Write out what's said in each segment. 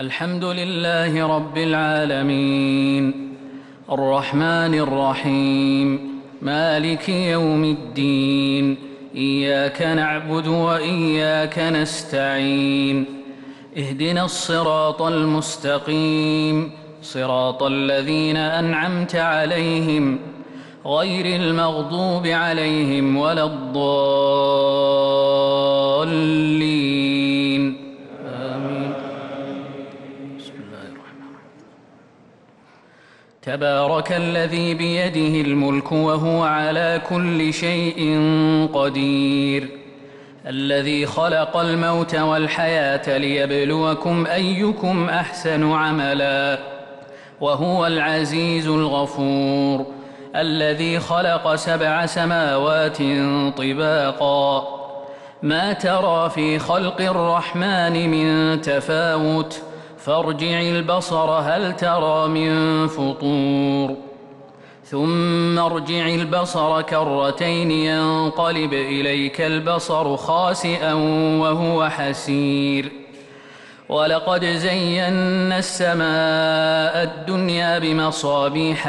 الحمد لله رب العالمين الرحمن الرحيم مالك يوم الدين إياك نعبد وإياك نستعين اهدنا الصراط المستقيم صراط الذين أنعمت عليهم غير المغضوب عليهم ولا الضالين آمين. بسم الله الرحمن الرحيم. تبارك الذي بيده الملك وهو على كل شيء قدير الذي خلق الموت والحياة ليبلوكم أيكم أحسن عملا وهو العزيز الغفور الذي خلق 7 سماوات طباقا ما ترى في خلق الرحمن من تفاوت فارجع البصر هل ترى من فطور ثم ارجع البصر كرتين ينقلب إليك البصر خاسئا وهو حسير ولقد زينا السماء الدنيا بمصابيح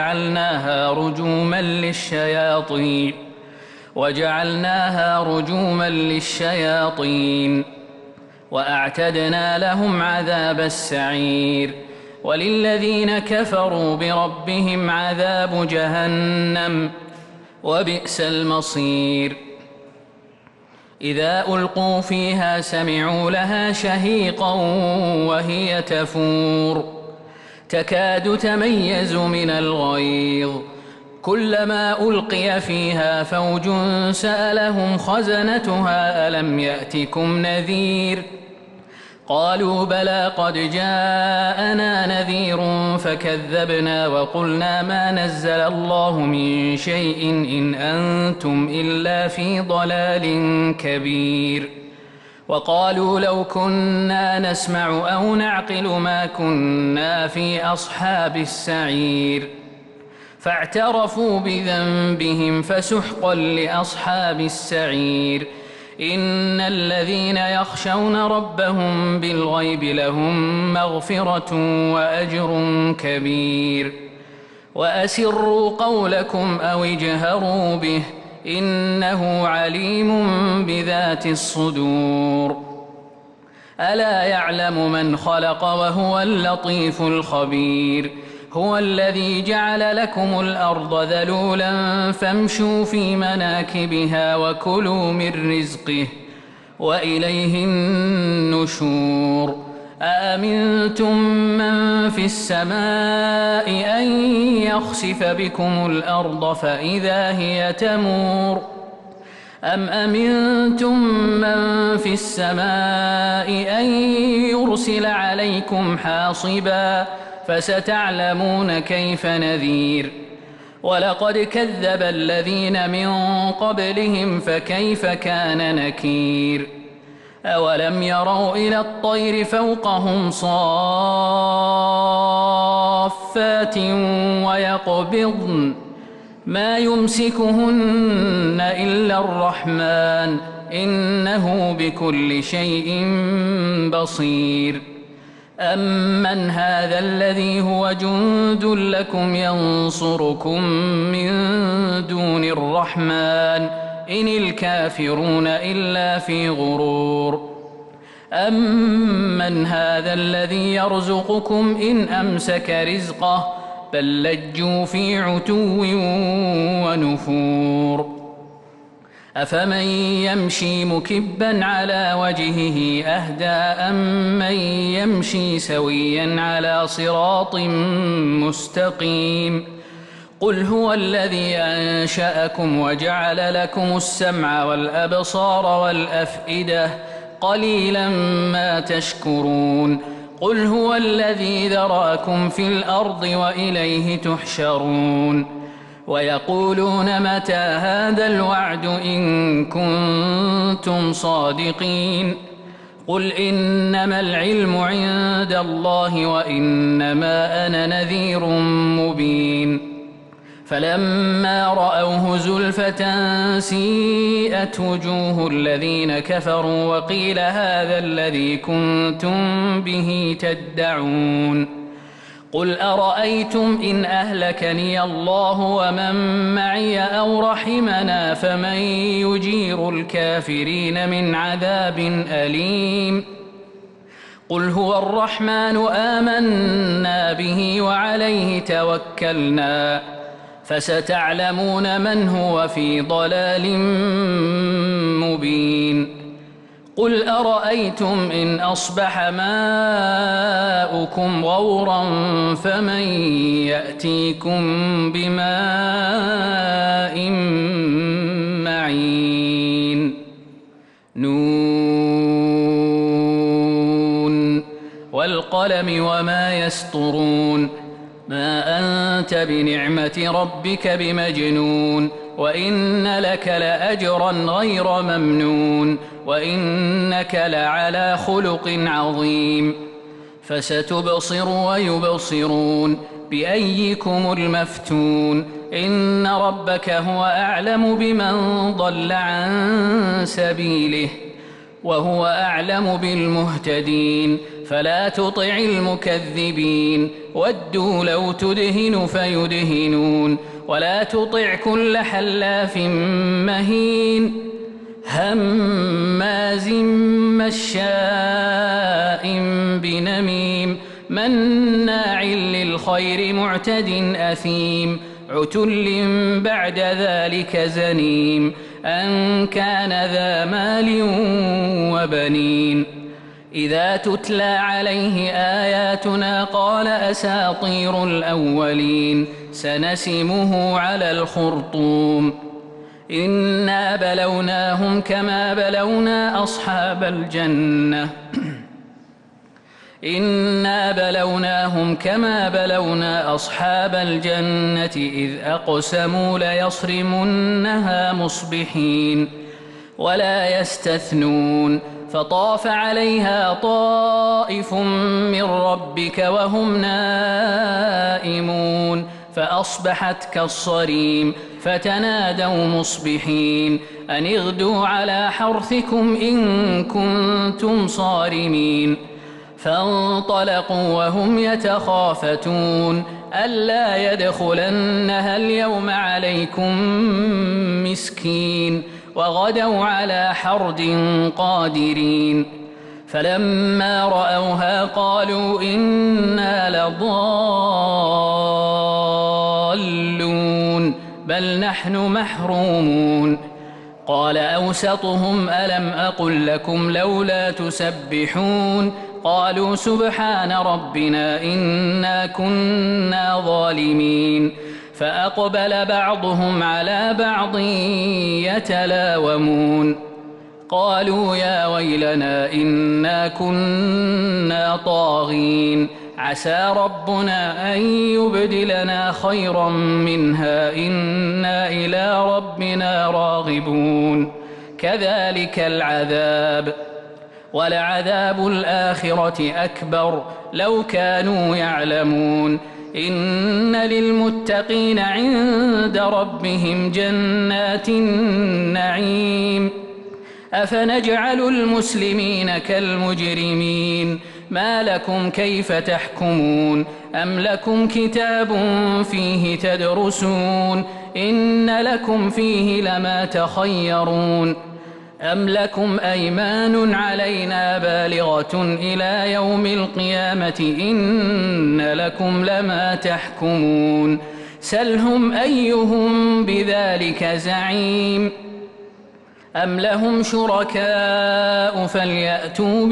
وجعلناها رجوما للشياطين وأعتدنا لهم عذاب السعير وللذين كفروا بربهم عذاب جهنم وبئس المصير إذا ألقوا فيها سمعوا لها شهيقا وهي تفور تكاد تميز من الغيظ كلما ألقي فيها فوج سألهم خزنتها ألم يأتكم نذير قالوا بلى قد جاءنا نذير فكذبنا وقلنا ما نزل الله من شيء إن أنتم إلا في ضلال كبير وقالوا لو كنا نسمع أو نعقل ما كنا في أصحاب السعير فاعترفوا بذنبهم فسحقا لأصحاب السعير إن الذين يخشون ربهم بالغيب لهم مغفرة وأجر كبير وأسروا قولكم أو اجهروا به إنه عليم بذات الصدور ألا يعلم من خلق وهو اللطيف الخبير هو الذي جعل لكم الأرض ذلولا فامشوا في مناكبها وكلوا من رزقه وإليه النشور أأمنتم من في السماء أن يخسف بكم الأرض فإذا هي تمور أم أمنتم من في السماء أن يرسل عليكم حاصبا فستعلمون كيف نذير ولقد كذب الذين من قبلهم فكيف كان نكير أولم يروا إلى الطير فوقهم صافات ويقبضن ما يمسكهن إلا الرحمن إنه بكل شيء بصير أمن هذا الذي هو جند لكم ينصركم من دون الرحمن إن الكافرون إلا في غرور أمن هذا الذي يرزقكم إن أمسك رزقه بل لجوا في عتو ونفور أفمن يمشي مكبا على وجهه أهدى أمن يمشي سويا على صراط مستقيم قل هو الذي أنشأكم وجعل لكم السمع والأبصار والأفئدة قليلا ما تشكرون قل هو الذي ذرأكم في الأرض وإليه تحشرون ويقولون متى هذا الوعد إن كنتم صادقين قل إنما العلم عند الله وإنما أنا نذير مبين فلما رأوه زلفة سيئت وجوه الذين كفروا وقيل هذا الذي كنتم به تدعون قل أرأيتم إن أهلكني الله ومن معي أو رحمنا فمن يجير الكافرين من عذاب أليم قل هو الرحمن آمنا به وعليه توكلنا فستعلمون من هو في ضلال مبين قل أرأيتم إن أصبح ماؤكم غورا فمن يأتيكم بماء معين نون والقلم وما يسطرون ما أنت بنعمة ربك بمجنون وإن لك لأجرا غير ممنون وإنك لعلى خلق عظيم فستبصر ويبصرون بأيكم المفتون إن ربك هو أعلم بمن ضل عن سبيله وهو أعلم بالمهتدين فلا تطع المكذبين ودوا لو تدهن فيدهنون ولا تطع كل حلاف مهين هماز مشاء بنميم مناع للخير معتد أثيم عتل بعد ذلك زنيم أن كان ذا مال وبنين إذا تتلى عليه آياتنا قال أساطير الأولين سنسمه على الخرطوم إنا بلوناهم كما بلونا أصحاب الجنة إنا بلوناهم كما بلونا أصحاب الجنة إذ أقسموا ليصرمنها مصبحين ولا يستثنون فطاف عليها طائف من ربك وهم نائمون فأصبحت كالصريم فتنادوا مصبحين أن اغدوا على حرثكم إن كنتم صارمين فانطلقوا وهم يتخافتون ألا يدخلنها اليوم عليكم مسكين وغدوا على حرد قادرين فلما رأوها قالوا إنا لضالون بل نحن محرومون قال أوسطهم ألم أقل لكم لولا تسبحون قالوا سبحان ربنا إنا كنا ظالمين فأقبل بعضهم على بعض يتلاومون قالوا يا ويلنا إنا كنا طاغين عسى ربنا أن يبدلنا خيرا منها إنا إلى ربنا راغبون كذلك العذاب ولعذاب الآخرة أكبر لو كانوا يعلمون إن للمتقين عند ربهم جنات النعيم أفنجعل المسلمين كالمجرمين ما لكم كيف تحكمون أم لكم كتاب فيه تدرسون إن لكم فيه لما تخيرون أم لكم أيمان علينا بالغة إلى يوم القيامة إن لكم لما تحكمون سلهم أيهم بذلك زعيم أم لهم شركاء فليأتوا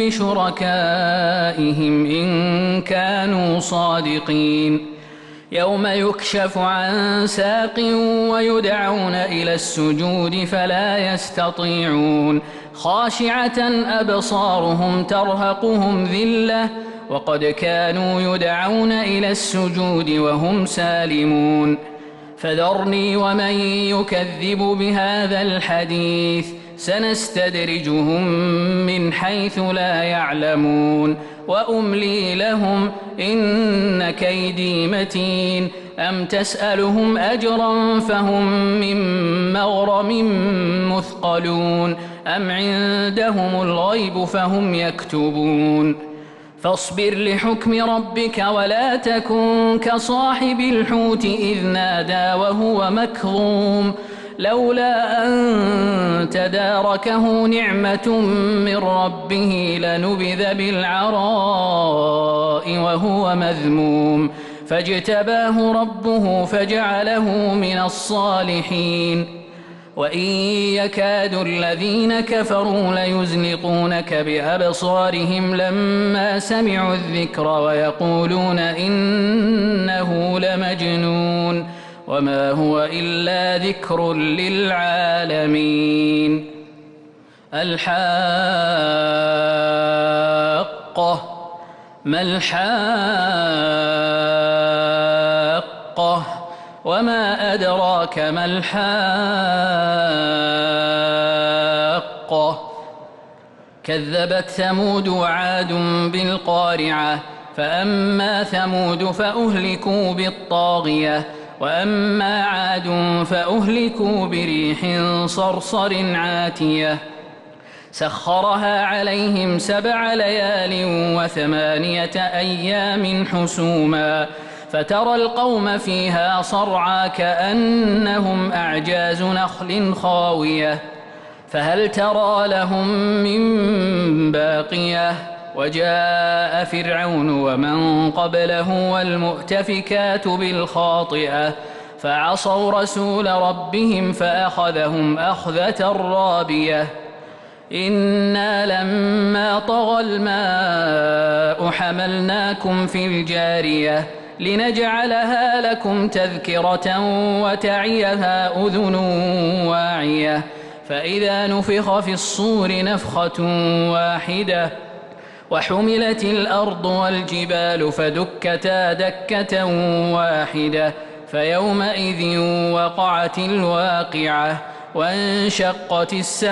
بشركائهم إن كانوا صادقين يوم يكشف عن ساق ويدعون إلى السجود فلا يستطيعون خاشعة أبصارهم ترهقهم ذلة وقد كانوا يدعون إلى السجود وهم سالمون فذرني ومن يكذب بهذا الحديث سنستدرجهم من حيث لا يعلمون وأملي لهم إن كيدي متين أم تسألهم أجرا فهم من مغرم مثقلون أم عندهم الغيب فهم يكتبون فاصبر لحكم ربك ولا تكن كصاحب الحوت إذ نادى وهو مكظوم لولا أن تداركه نعمة من ربه لنبذ بالعراء وهو مذموم فاجتباه ربه فجعله من الصالحين وإن يكاد الذين كفروا ليزلقونك بأبصارهم لما سمعوا الذكر ويقولون إنه لمجنون وما هو إلا ذكر للعالمين الحاقة ما الحاقة وما أدراك ما الحاقة كذبت ثمود وعاد بالقارعة فأما ثمود فأهلكوا بالطاغية وأما عاد فأهلكوا بريح صرصر عاتية سخرها عليهم 7 ليال و8 أيام حسوما فترى القوم فيها صرعى كأنهم أعجاز نخل خاوية فهل ترى لهم من باقية وجاء فرعون ومن قبله والمؤتفكات بالخاطئة فعصوا رسول ربهم فأخذهم أخذة رابية إنا لما طغى الماء حملناكم في الجارية لنجعلها لكم تذكرة وتعيها أذن واعية فإذا نفخ في الصور نفخة واحدة وحملت الأرض والجبال فدكتا دكة واحدة فيومئذ وقعت الواقعة وانشقت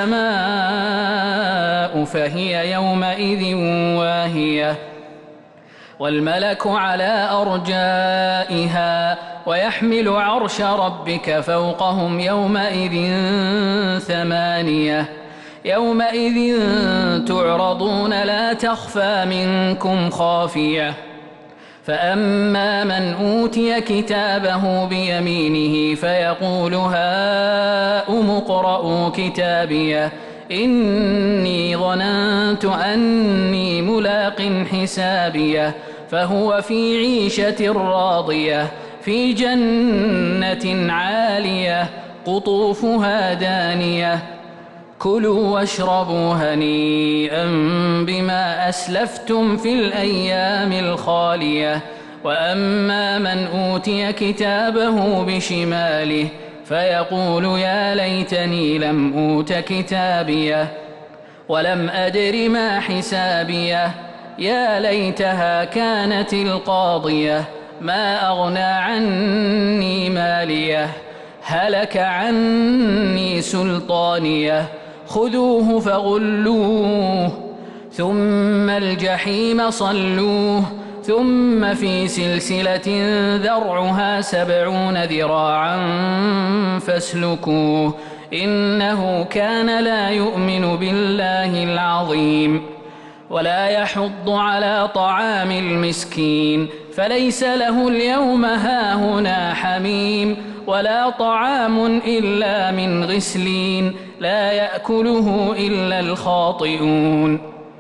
السماء فهي يومئذ واهية والملك على أرجائها ويحمل عرش ربك فوقهم يومئذ 8 يومئذ تعرضون لا تخفى منكم خافية فأما من أوتي كتابه بيمينه فيقول هاؤم اقرءوا كتابيه إني ظننت أني ملاق حسابيه فهو في عيشة راضية في جنة عالية قطوفها دانية كلوا واشربوا هنيئا بما أسلفتم في الأيام الخالية وأما من أوتي كتابه بشماله فيقول يا ليتني لم أوت كتابيه ولم أدر ما حسابيه يا ليتها كانت القاضية ما أغنى عني ماليه هلك عني سلطانيه خذوه فغلوه ثم الجحيم صلوه ثم في سلسلة ذرعها 70 ذراعا فاسلكوه إنه كان لا يؤمن بالله العظيم ولا يحض على طعام المسكين فليس له اليوم هاهنا حميم ولا طعام إلا من غسلين لا يأكله إلا الخاطئون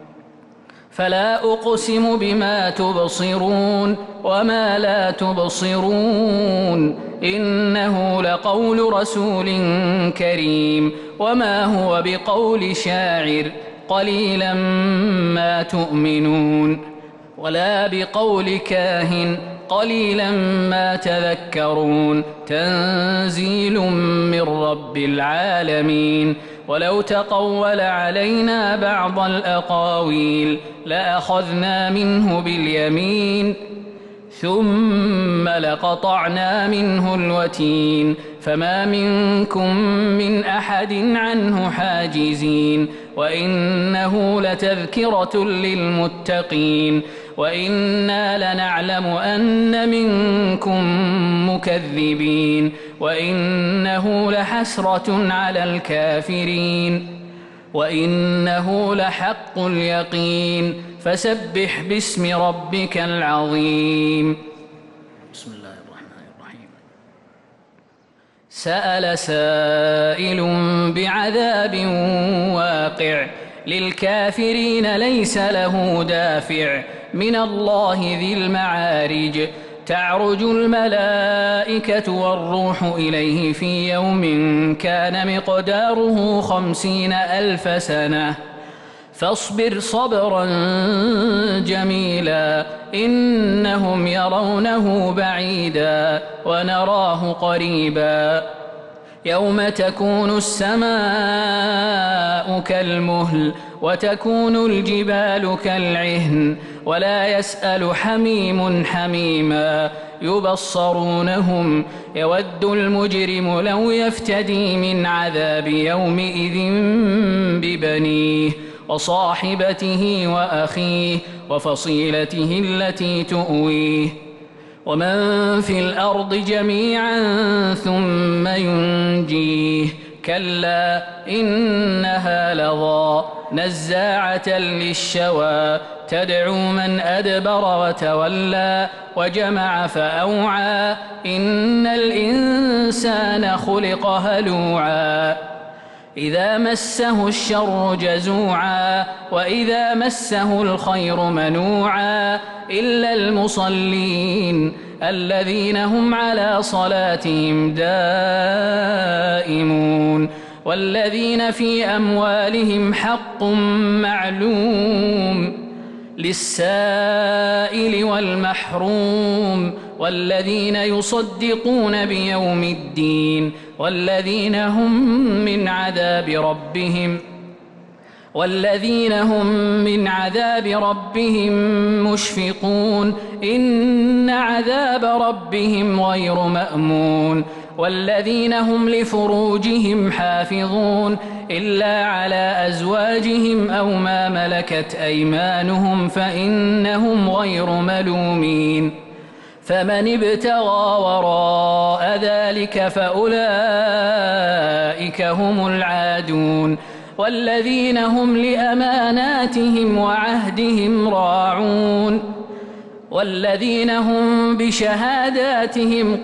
فلا أقسم بما تبصرون وما لا تبصرون إنه لقول رسول كريم وما هو بقول شاعر قليلا ما تؤمنون ولا بقول كاهن قليلا ما تذكرون تنزيل من رب العالمين ولو تقول علينا بعض الأقاويل لأخذنا منه باليمين ثم لقطعنا منه الوتين فما منكم من أحد عنه حاجزين وإنه لتذكرة للمتقين وإنا لنعلم أن منكم مكذبين وإنه لحسرة على الكافرين وإنه لحق اليقين فسبح باسم ربك العظيم. بسم الله الرحمن الرحيم. سأل سائل بعذاب واقع للكافرين ليس له دافع من الله ذي المعارج تعرج الملائكة والروح إليه في يوم كان مقداره 50,000 سنة فاصبر صبرا جميلا إنهم يرونه بعيدا ونراه قريبا يوم تكون السماء كالمهل وتكون الجبال كالعهن ولا يسأل حميم حميما يبصرونهم يود المجرم لو يفتدي من عذاب يومئذ ببنيه وصاحبته وأخيه وفصيلته التي تؤويه ومن في الأرض جميعا ثم ينجيه كلا إنها لظى نزاعة للشوى تدعو من أدبر وتولى وجمع فأوعى إن الإنسان خلق هلوعا إذا مسه الشر جزوعا وإذا مسه الخير منوعا إلا المصلين الذين هم على صلاتهم دائمون والذين في أموالهم حق معلوم للسائل والمحروم والذين يصدقون بيوم الدين والذين هم من عذاب ربهم مشفقون إن عذاب ربهم غير مأمون والذين هم لفروجهم حافظون إلا على أزواجهم أو ما ملكت أيمانهم فإنهم غير ملومين فمن ابتغى وراء ذلك فأولئك هم العادون والذين هم لأماناتهم وعهدهم راعون والذين هم بشهاداتهم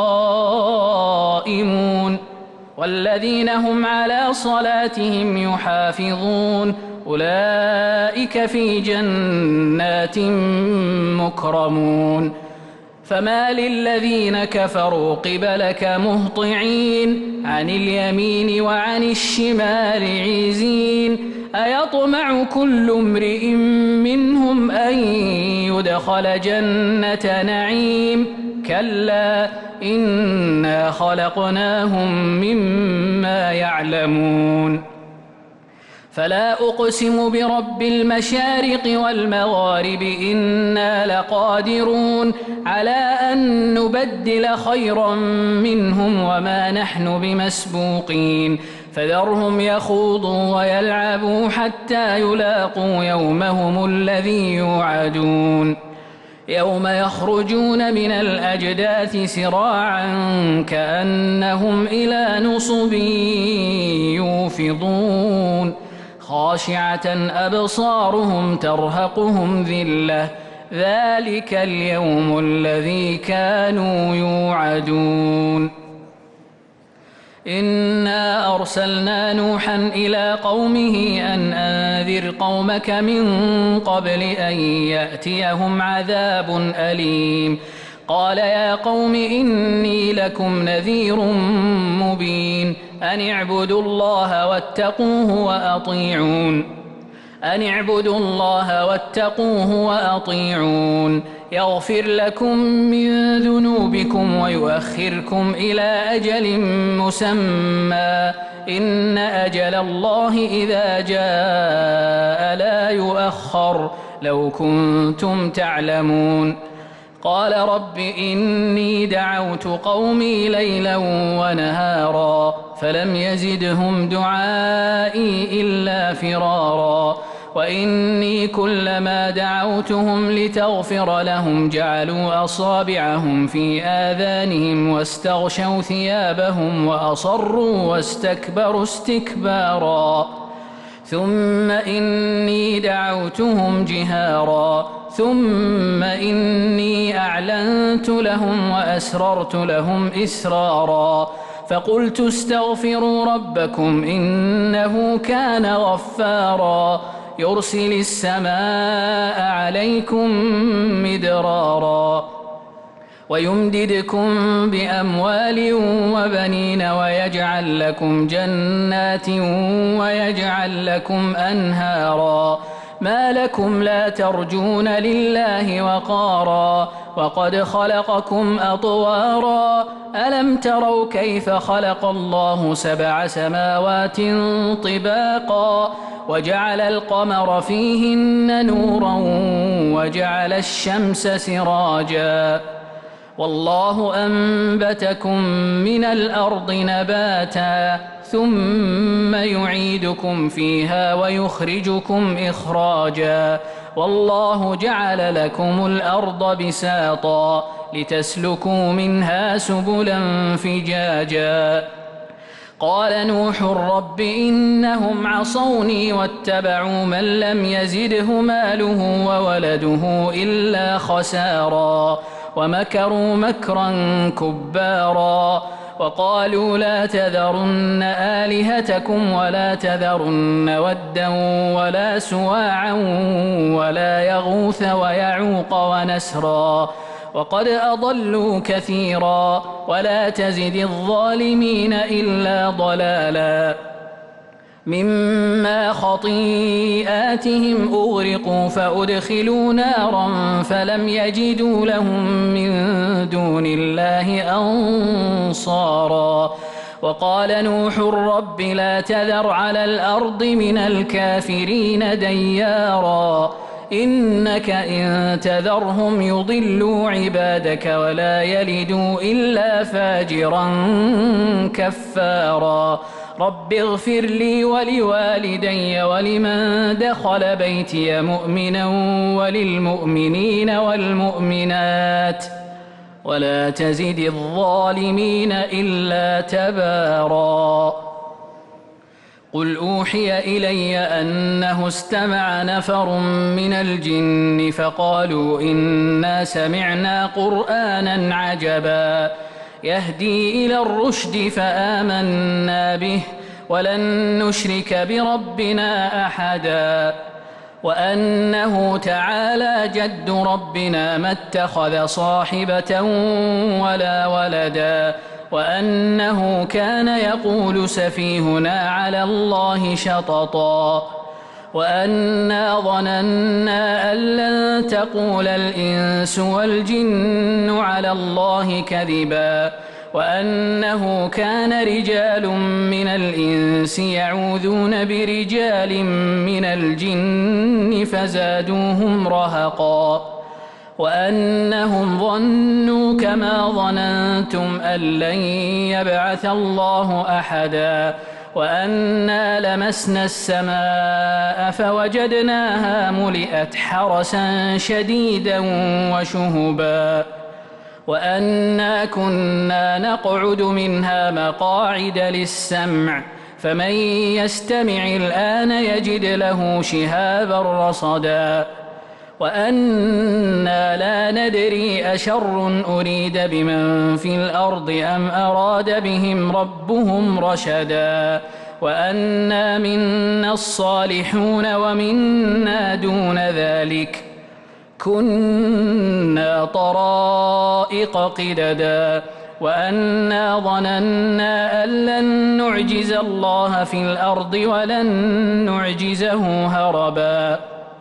قائمون والذين هم على صلاتهم يحافظون أولئك في جنات مكرمون فما للذين كفروا قبلك مهطعين عن اليمين وعن الشمال عزين أيطمع كل امرئ منهم أن يدخل جنة نعيم كلا إنا خلقناهم مما يعلمون فلا أقسم برب المشارق والمغارب إنا لقادرون على أن نبدل خيرا منهم وما نحن بمسبوقين فذرهم يخوضوا ويلعبوا حتى يلاقوا يومهم الذي يوعدون يوم يخرجون من الأجداث سراعا كأنهم إلى نصب يوفضون خاشعة أبصارهم ترهقهم ذلة ذلك اليوم الذي كانوا يوعدون إنا أرسلنا نوحا إلى قومه أن أنذر قومك من قبل أن يأتيهم عذاب أليم قال يا قوم إني لكم نذير مبين أن اعبدوا الله واتقوه وأطيعون يغفر لكم من ذنوبكم ويؤخركم إلى أجل مسمى إن أجل الله إذا جاء لا يؤخر لو كنتم تعلمون قال رب إني دعوت قومي ليلا ونهارا فلم يزدهم دعائي إلا فرارا وإني كلما دعوتهم لتغفر لهم جعلوا أصابعهم في آذانهم واستغشوا ثيابهم وأصروا واستكبروا استكبارا ثم إني دعوتهم جهارا ثم إني أعلنت لهم وأسررت لهم إسرارا فقلت استغفروا ربكم إنه كان غفارا يرسل السماء عليكم مدرارا ويمددكم بأموال وبنين ويجعل لكم جنات ويجعل لكم أنهارا ما لكم لا ترجون لله وقارا وقد خلقكم أطوارا ألم تروا كيف خلق الله 7 سماوات طباقا وجعل القمر فيهن نورا وجعل الشمس سراجا والله أنبتكم من الأرض نباتا ثم يعيدكم فيها ويخرجكم إخراجا والله جعل لكم الأرض بساطا لتسلكوا منها سبلا فجاجا قال نوح رب إنهم عصوني واتبعوا من لم يزده ماله وولده إلا خسارا ومكروا مكرا كبارا وقالوا لا تذرن آلهتكم ولا تذرن ودا ولا سواعا ولا يغوث ويعوق ونسرا وقد أضلوا كثيرا ولا تزد الظالمين إلا ضلالا مما خطيئاتهم أغرقوا فأدخلوا نارا فلم يجدوا لهم من دون الله أنصارا وقال نوح رب لا تذر على الأرض من الكافرين ديارا إنك إن تذرهم يضلوا عبادك ولا يلدوا إلا فاجرا كفارا رب اغفر لي ولوالدي ولمن دخل بيتي مؤمنا وللمؤمنين والمؤمنات ولا تزد الظالمين إلا تبارا قل أوحي إلي أنه استمع نفر من الجن فقالوا إنا سمعنا قرآنا عجبا يهدي إلى الرشد فآمنا به ولن نشرك بربنا أحدا وأنه تعالى جد ربنا ما اتخذ صاحبة ولا ولدا وأنه كان يقول سفيهنا على الله شططا وأنا ظننا أن لن تقول الإنس والجن على الله كذبا وأنه كان رجال من الإنس يعوذون برجال من الجن فزادوهم رهقا وأنهم ظنوا كما ظننتم أن لن يبعث الله أحدا وأنا لمسنا السماء فوجدناها ملئت حرسا شديدا وشهبا وأنا كنا نقعد منها مقاعد للسمع فمن يستمع الآن يجد له شهابا رصدا وأنا لا ندري أشر أريد بمن في الأرض أم أراد بهم ربهم رشدا وأنا منا الصالحون ومنا دون ذلك كنا طرائق قددا وأنا ظننا أن لن نعجز الله في الأرض ولن نعجزه هربا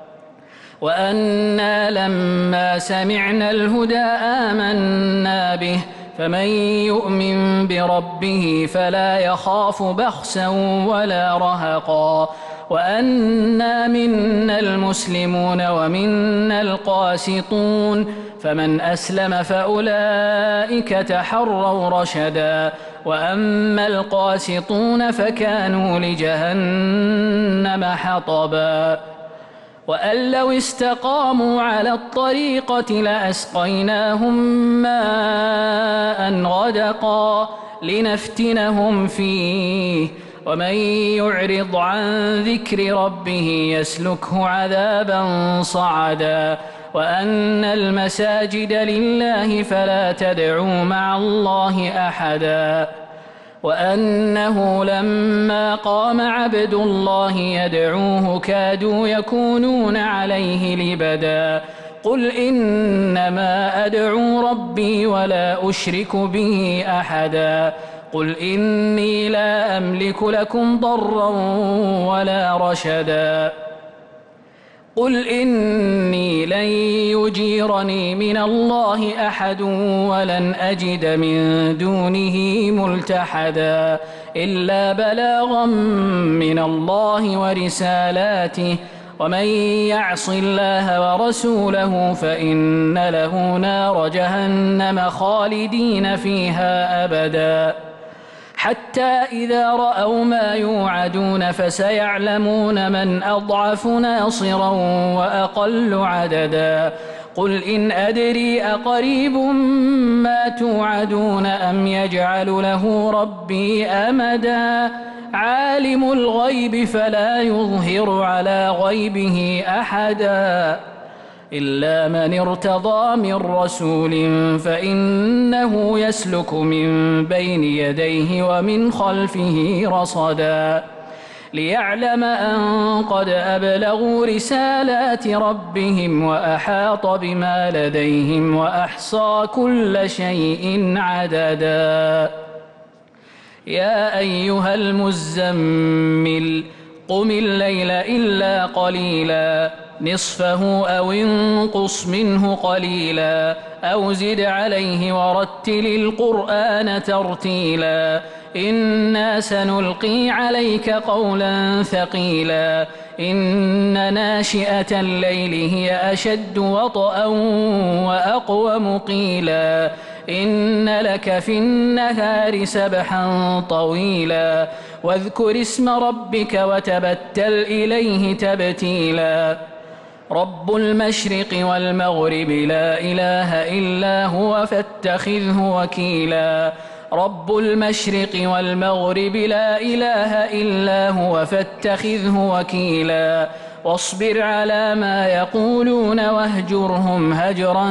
وأنا لما سمعنا الهدى آمنا به فمن يؤمن بربه فلا يخاف بخسا ولا رهقا وأنا منا المسلمون ومنا القاسطون فمن أسلم فأولئك تحروا رشدا وأما القاسطون فكانوا لجهنم حطبا وأن لو استقاموا على الطريقة لأسقيناهم ماء غدقا لنفتنهم فيه ومن يعرض عن ذكر ربه يسلكه عذابا صعدا وأن المساجد لله فلا تدعوا مع الله أحدا وأنه لما قام عبد الله يدعوه كادوا يكونون عليه لبدا قل إنما أدعو ربي ولا أشرك به أحدا قل إني لا أملك لكم ضرا ولا رشدا قل إني لن يجيرني من الله أحد ولن أجد من دونه ملتحدا إلا بلاغا من الله ورسالاته ومن يعص الله ورسوله فإن له نار جهنم خالدين فيها أبدا حتى إذا رأوا ما يوعدون فسيعلمون من أضعف ناصرا وأقل عددا قل إن أدري أقريب ما توعدون أم يجعل له ربي أمدا عالم الغيب فلا يظهر على غيبه أحدا إلا من ارتضى من رسول فإنه يسلك من بين يديه ومن خلفه رصدا ليعلم أن قد أبلغوا رسالات ربهم وأحاط بما لديهم وأحصى كل شيء عددا يا أيها المزمل قم الليل إلا قليلا نصفه أو انقص منه قليلا أو زد عليه ورتل القرآن ترتيلا إنا سنلقي عليك قولا ثقيلا إن ناشئة الليل هي أشد وطئا وأقوم قيلا إن لك في النهار سبحا طويلا واذكر اسم ربك وتبتل إليه تبتيلا رب المشرق والمغرب لا إله إلا هو فاتخذه وكيلا رب المشرق والمغرب لا إله إلا هو فاتخذه وكيلا واصبر على ما يقولون واهجرهم هجرا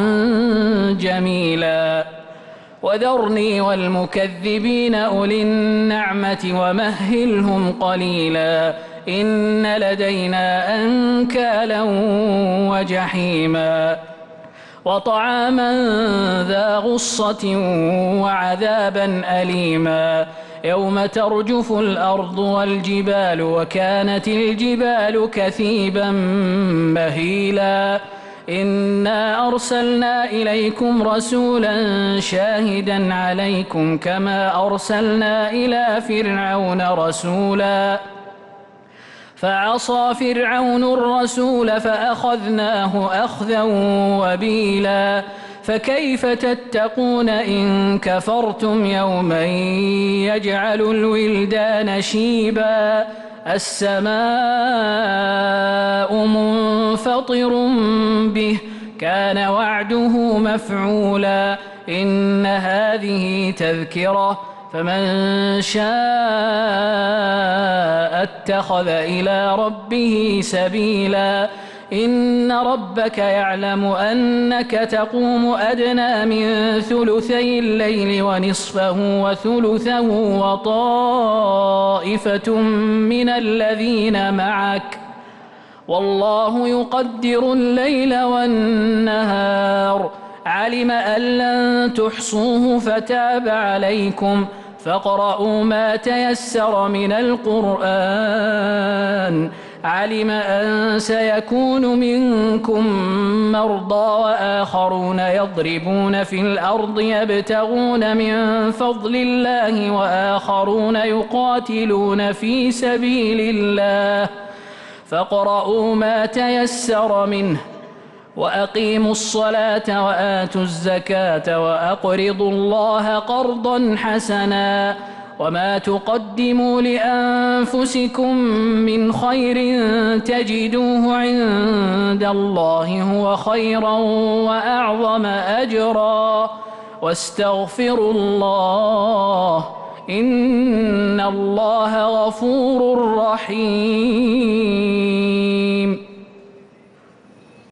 جميلا وذرني والمكذبين أولي النعمة ومهلهم قليلا إن لدينا أنكالا وجحيما وطعاما ذا غصة وعذابا أليما يوم ترجف الأرض والجبال وكانت الجبال كثيبا مهيلا إنا أرسلنا إليكم رسولا شاهدا عليكم كما أرسلنا إلى فرعون رسولا فعصى فرعون الرسول فأخذناه أخذا وبيلا فكيف تتقون إن كفرتم يوما يجعل الولدان شيبا السماء منفطر به كان وعده مفعولا إن هذه تذكرة فمن شاء اتخذ إلى ربه سبيلا إن ربك يعلم أنك تقوم أدنى من ثلثي الليل ونصفه وثلثه وطائفة من الذين معك والله يقدر الليل والنهار علم أن لن تحصوه فتاب عليكم فاقرؤوا ما تيسر من القرآن علم أن سيكون منكم مرضى وآخرون يضربون في الأرض يبتغون من فضل الله وآخرون يقاتلون في سبيل الله فاقرؤوا ما تيسر منه وأقيموا الصلاة وآتوا الزكاة وأقرضوا الله قرضا حسنا وما تقدموا لأنفسكم من خير تجدوه عند الله هو خيرا وأعظم أجرا واستغفروا الله إن الله غفور رحيم.